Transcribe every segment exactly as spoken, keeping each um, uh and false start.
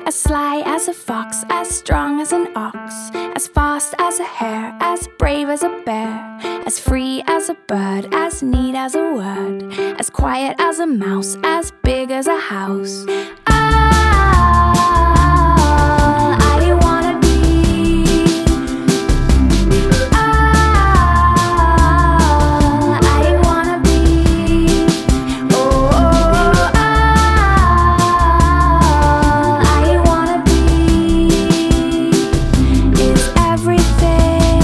As sly as a fox, as strong as an ox, as fast as a hare, as brave as a bear, as free as a bird, as neat as a word, as quiet as a mouse, as big as a house. All I wanna be, all I wanna be, oh, all I wanna be is everything.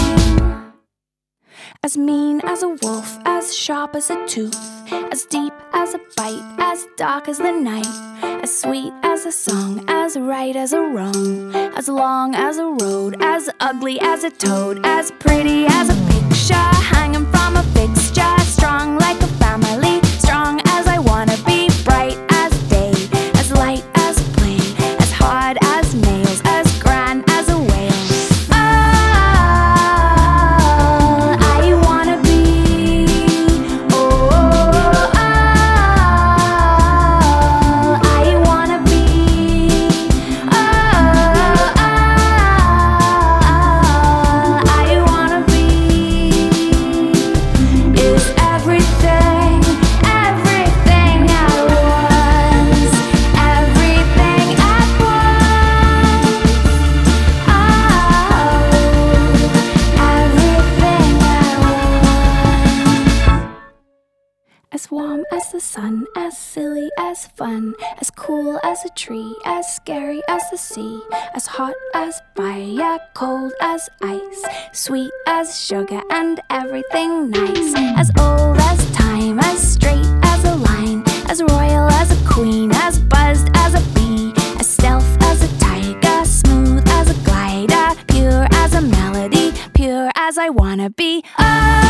As mean as a wolf, as sharp as a tooth, as deep as a bite, as dark as the night, as sweet as a song, as right as a wrong, as long as a road, as ugly as a toad, as pretty as a picture hanging from a fixture, strong like a family, strong as I wanna be, bright as day, as light as a plane, as hard as nails, as grand as a whale. All I wanna be, oh, all I wanna be, oh, all I wanna be is everything, everything at once, everything at once, oh, everything at once. As warm as the sun, as silly as fun, as cool as a tree, as scary as the sea, as hot as fire, cold as ice, sweet as sugar and everything nice, as old as time, as straight as a line, as royal as a queen, as buzzed as a bee, as stealth as a tiger, smooth as a glider, pure as a melody, pure as I wanna be. Oh,